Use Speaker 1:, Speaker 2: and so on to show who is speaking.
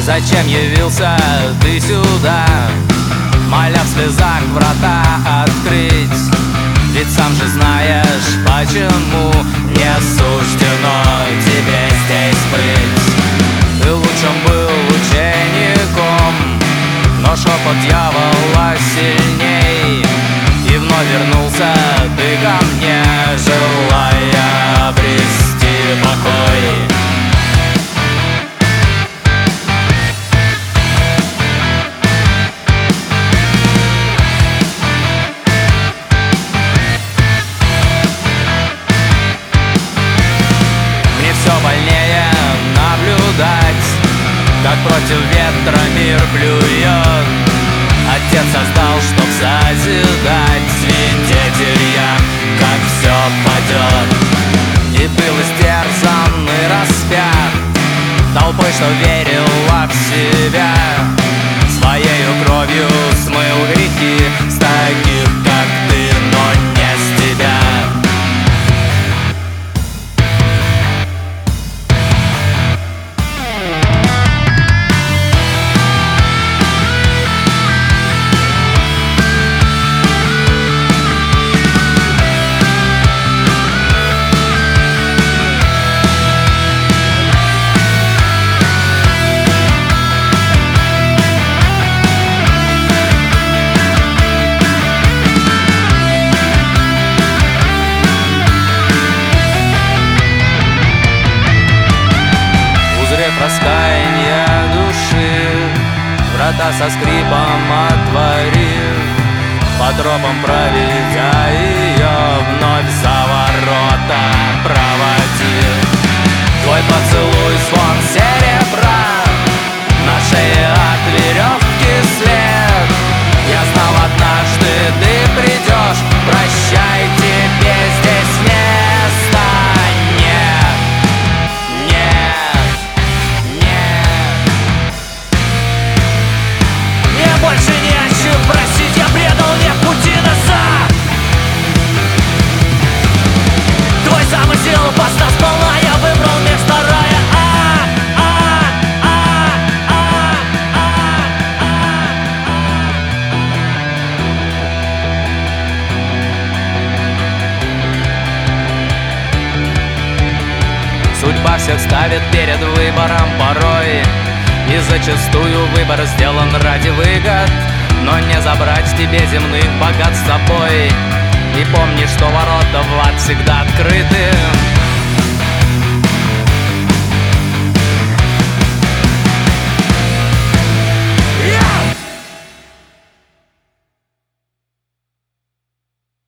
Speaker 1: Зачем явился ты сюда, моля в слезах врата открыть? Ведь сам же знаешь, почему не суждено тебе здесь быть. Ты лучшим был учеником, но шепот дьявола сильней. И вновь вернулся ты ко мне, желая обрести покой. Как против ветра мир плюет. Отец создал, чтоб созидать. Свидетель я, как все падет. И был истерзан и распят толпой, что верила в себя. Своею кровью смыл грехи с таких, как ты, но не с тебя. Раскаяние души, врата со скрипом отворив, по тропам проведя ее, вновь за ворота проводив. Твой поцелуй звон серебра, на шее от веревки след. Я знал, однажды ты придешь, прощай, тебе здесь места нет. Больше не о чем просить, я предал, нет пути назад. Твой замысел поставь сполна, я выбрал место рая. Судьба всех ставит перед выбором порой, и зачастую выбор сделан ради выгод. Но не забрать тебе земных богатств с собой. И помни, что ворота в ад всегда открыты.